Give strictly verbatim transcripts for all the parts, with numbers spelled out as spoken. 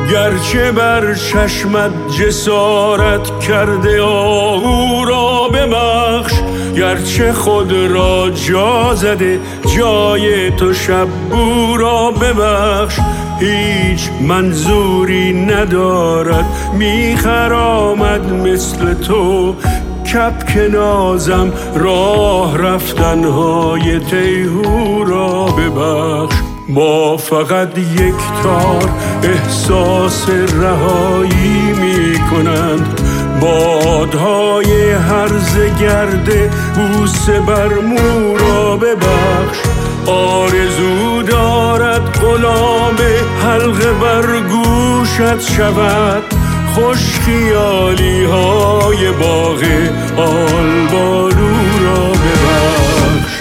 گرچه بر چشمت جسارت کرده آهو را ببخش، گرچه خود را جا زده جای تو شبو را ببخش. هیچ منظوری ندارد میخرامد مثل تو، کبک نازم راه رفتنهای تیهو را ببخش. با فقط یک تار احساس رهایی می کنند، بادهای هرزه گرده بوسه بر مو را ببخش. آرزو دارد غلام حلقه بر گوشت شود، خوش خیالی های باغ آلبالو را ببخش.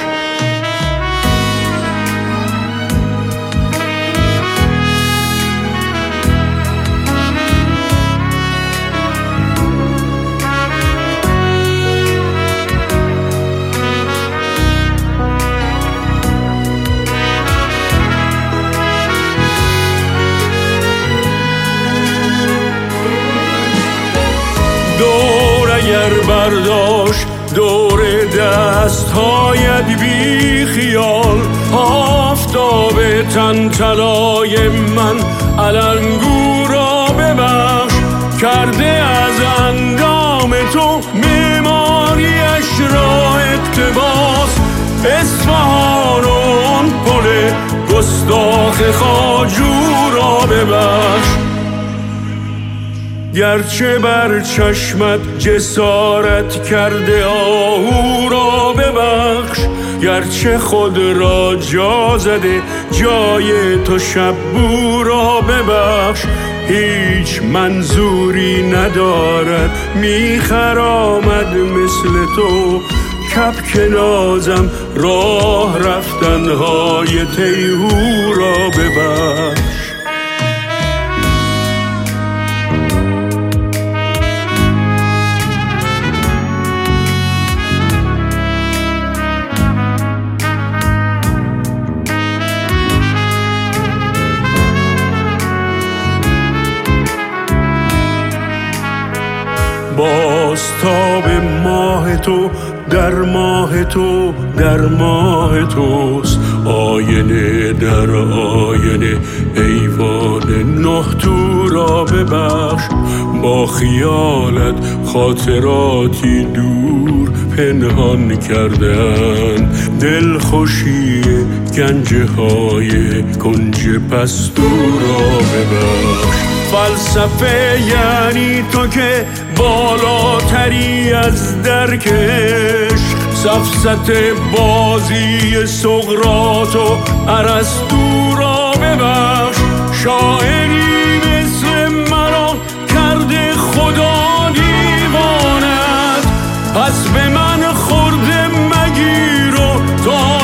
دور اگر برداشت دور دستهایت بی خیال، آفتاب تن طلای من علنگو را ببخش. کرده از اندام تو معماریش را اقتباس، اصفهان و آن پل گستاخ خواجو را ببخش. گرچه بر چشمت جسارت کرده آهو را ببخش، گرچه خود را جا زده جای تو شبو را ببخش. هیچ منظوری ندارد میخرامد مثل تو، کبک نازم راه رفتنهای تیهو را ببخش. بازتاب ماه تو در ماه تو در ماه توست، آینه در آینه ایوان نه تو را ببخش. با خیالت خاطراتی دور پنهان کردن، دلخوشی گنجه های کنج پستو را ببخش. فلسفه یعنی تو که بالاتری از درک عشق، سفسط بازی سقراط و ارسطو را ببخش. شاعری مثل مرا کرده خدا دیوانت، پس به من خورده مگیر و تا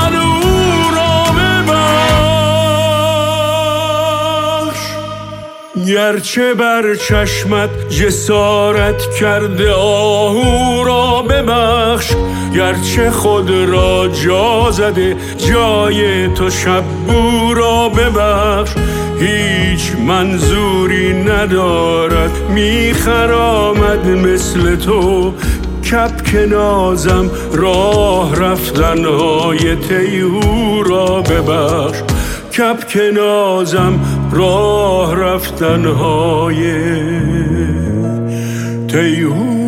گرچه بر چشمت جسارت کرده آهو را ببخش، گرچه خود را جا زده جای تو شبو را ببخش. هیچ منظوری ندارد میخرامد مثل تو، کبک نازم راه رفتنهای تیهو را ببخش. کبک نازم راه رفتنهای تیهو